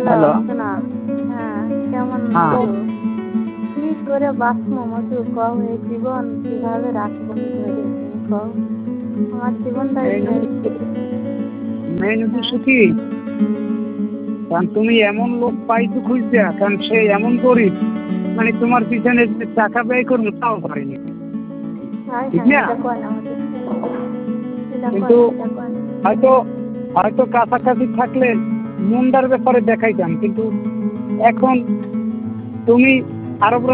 Hello. শোনা। হ্যাঁ, কেমন হ্যাঁ। আছো? কি করে বাঁচবো মধু কও, এই জীবন কিভাবে রাখবো ধরে তুমি কও? আমার জীবনটাই শেষ। মেন উদ্দেশ্য কি, কারণ তুমি এমন লোক পাইছো খুঁজতে, কারণ সে এমন গরিব, মানে তোমার পিছনে যে টাকা ব্যয় করবো তাও পারিনি, হায় ঠিক হায়, না? এটা কয় না আমাদের। এটা কয় কিন্তু না, এটা কয় না। হয়তো হয়তো কাছাকাছি থাকলে মুন্ডার ব্যাপারে দেখাইতাম, কিন্তু এখন তুমি আরো